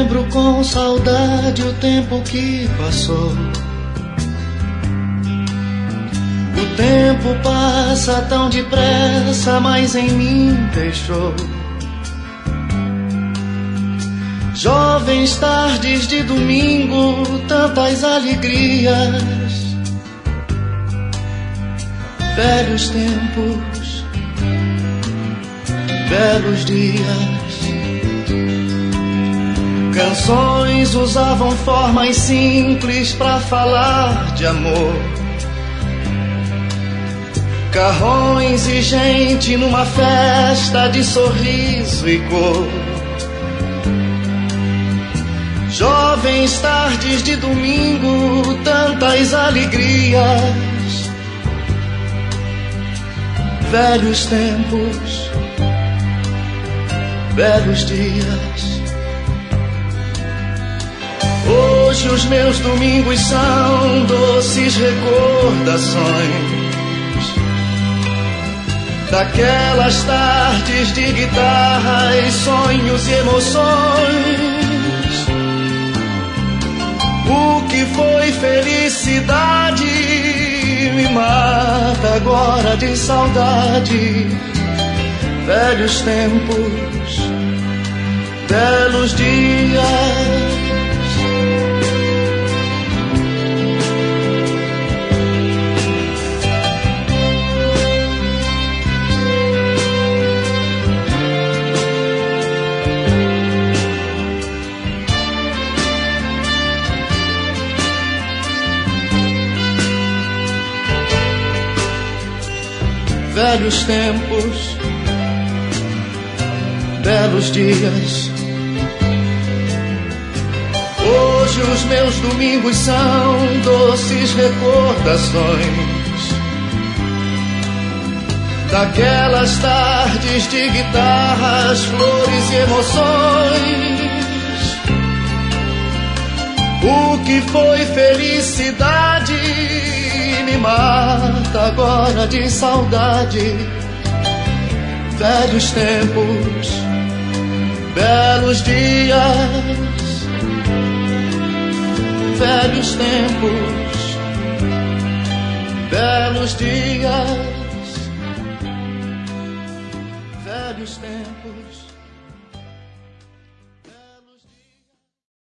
Lembro com saudade o tempo que passou. O tempo passa tão depressa, mas em mim deixou jovens tardes de domingo, tantas alegrias, velhos tempos, belos dias. Canções usavam formas simples pra falar de amor. Carrões e gente numa festa de sorriso e cor. Jovens tardes de domingo, tantas alegrias, velhos tempos, belos dias. Hoje os meus domingos são doces recordações daquelas tardes de guitarras, sonhos e emoções. O que foi felicidade me mata agora de saudade. Velhos tempos, belos dias. Velhos tempos, belos dias. Hoje os meus domingos são doces recordações daquelas tardes de guitarras, flores e emoções. O que foi felicidade me mata agora de saudade. Velhos tempos, belos dias. Velhos tempos, belos dias.